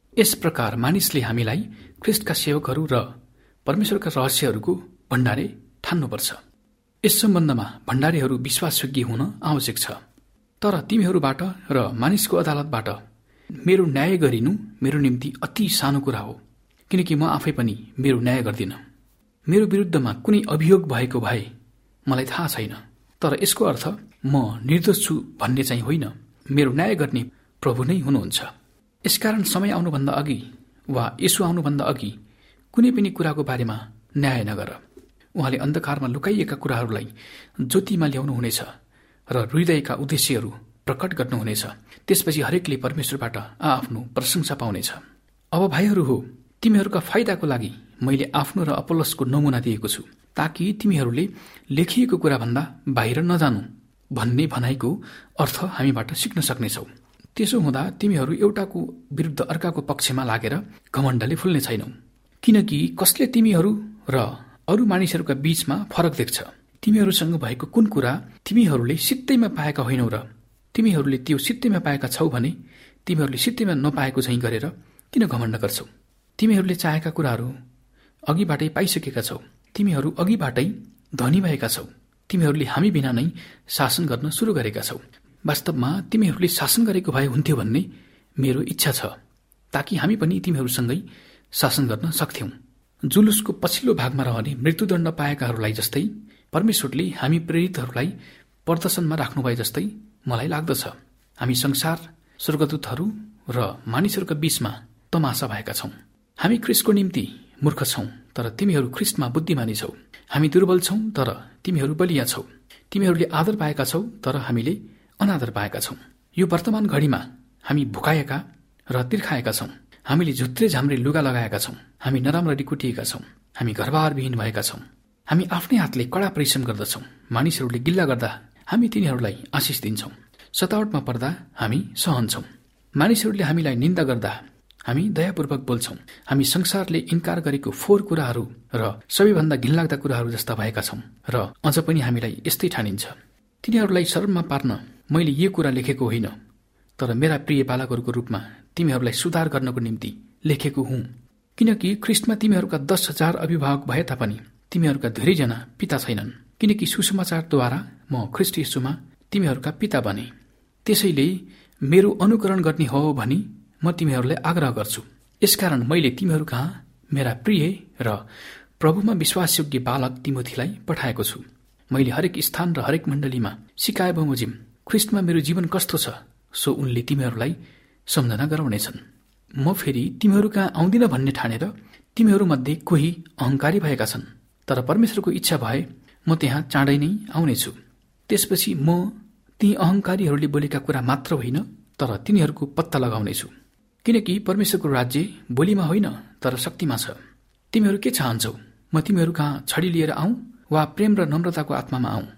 यस प्रकार मानिसले हामीलाई ख्रिस्टका सेवकहरू र परमेश्वरका रहस्यहरूको भण्डारे ठान्नुपर्छ। यस सम्बन्धमा भण्डारीहरू विश्वासयोग्य हुन आवश्यक छ। तर तिमीहरूबाट र मानिसको अदालतबाट मेरो न्याय गरिनु मेरो निम्ति अति सानो कुरा हो, किनकि म आफै पनि मेरो न्याय गर्दिन। मेरो विरुद्धमा कुनै अभियोग भएको भए मलाई थाहा छैन, तर यसको अर्थ म निर्दोष छु भन्ने चाहिँ होइन। मेरो न्याय गर्ने प्रभु नै हुनुहुन्छ। यसकारण समय आउनुभन्दा अघि वा यसो आउनुभन्दा अघि कुनै पनि कुराको बारेमा न्याय नगर। उहाँले अन्धकारमा लुकाइएका कुराहरूलाई ज्योतिमा ल्याउनु हुनेछ र हृदयका उद्देश्यहरू प्रकट गर्नुहुनेछ। त्यसपछि हरेकले परमेश्वरबाट आफ्नो प्रशंसा पाउनेछ। अब भाइहरू हो, तिमीहरूका फाइदाको लागि मैले आफ्नो र अपोलोसको नमुना दिएको छु, ताकि तिमीहरूले लेखिएको कुराभन्दा बाहिर नजानु भन्ने भनाइको अर्थ हामीबाट सिक्न सक्नेछौ। त्यसो हुँदा तिमीहरू एउटाको विरुद्ध अर्काको पक्षमा लागेर घमण्डले फुल्ने छैनौ, किनकि कसले तिमीहरू र अरू मानिसहरूका बीचमा फरक देख्छ? तिमीहरूसँग भएको कुन कुरा तिमीहरूले सित्तैमा पाएका होइनौ र तिमीहरूले त्यो सित्तैमा पाएका छौ भने तिमीहरूले सित्तैमा नपाएको झैं गरेर किन घमण्ड गर्छौ? तिमीहरूले चाहेका कुराहरू अघिबाटै पाइसकेका छौ। तिमीहरू अघिबाटै धनी भएका छौ। तिमीहरूले हामी बिना नै शासन गर्न सुरु गरेका छौ। वास्तवमा तिमीहरूले शासन गरेको भए हुन्थ्यो भन्ने मेरो इच्छा छ, ताकि हामी पनि तिमीहरूसँगै शासन गर्न सक्थ्यौं। जुलुसको पछिल्लो भागमा रहने मृत्युदण्ड पाएकाहरूलाई जस्तै परमेश्वरले हामी प्रेरितहरूलाई प्रदर्शनमा राख्नुभए जस्तै मलाई लाग्दछ। हामी संसार, स्वर्गदूतहरू र मानिसहरूका बीचमा तमासा भएका छौं। हामी ख्रिस्टको निम्ति मूर्ख छौं, तर तिमीहरू ख्रिस्टमा बुद्धिमानी छौ। हामी दुर्बल छौं, तर तिमीहरू बलिया छौ। तिमीहरूले आदर पाएका छौ, तर हामीले अनादर पाएका छौं। यो वर्तमान घडीमा हामी भुकाएका र तिर्खाएका छौं। हामीले झुत्रे झाम्रे लुगा लगाएका छौं। हामी नराम्ररी कुटिएका छौं। हामी घरबारविहीन भएका छौं। हामी आफ्नै हातले कडा परिश्रम गर्दछौं। मानिसहरूले गिल्ला गर्दा हामी तिनीहरूलाई आशिष दिन्छौं। सतावटमा पर्दा हामी सहन्छौं। मानिसहरूले हामीलाई निन्दा गर्दा हामी दयापूर्वक बोल्छौं। हामी संसारले इन्कार गरेको फोहोर कुराहरू र सबैभन्दा घिनलाग्दा कुराहरू जस्ता भएका छौं र अझ पनि हामीलाई यस्तै ठानिन्छ। तिनीहरूलाई शरममा पार्न मैले यो कुरा लेखेको होइन, तर मेरा प्रिय बालकहरूको रूपमा तिमीहरूलाई सुधार गर्नको निम्ति लेखेको हुँ। किनकि ख्रिस्टमा तिमीहरूका 10,000 अभिभावक भए तापनि तिमीहरूका धेरैजना पिता छैनन्, किनकि सुसमाचारद्वारा म ख्रिस्ट येशूमा तिमीहरूका पिता बने। त्यसैले मेरो अनुकरण गर्ने हो भनी म तिमीहरूलाई आग्रह गर्छु। यसकारण मैले तिमीहरू कहाँ मेरा प्रिय र प्रभुमा विश्वासयोग्य बालक तिमोथीलाई पठाएको छु। मैले हरेक स्थान र हरेक मण्डलीमा सिकाए बमोजिम ख्रिस्टमा मेरो जीवन कस्तो छ सो उनले तिमीहरूलाई सम्झना गराउनेछन्। म फेरि तिमीहरू कहाँ आउँदिन भन्ने ठानेर तिमीहरूमध्ये कोही अहंकारी भएका छन्, तर परमेश्वरको इच्छा भए म त्यहाँ चाँडै नै आउनेछु। त्यसपछि म ती अहंकारीहरूले बोलेका कुरा मात्र होइन, तर तिनीहरूको पत्ता लगाउनेछु। किनकि परमेश्वरको राज्य बोलीमा होइन, तर शक्तिमा छ। तिमीहरू के चाहन्छौ? म तिमीहरू कहाँ छडी लिएर आऊँ वा प्रेम र नम्रताको आत्मामा आऊँ?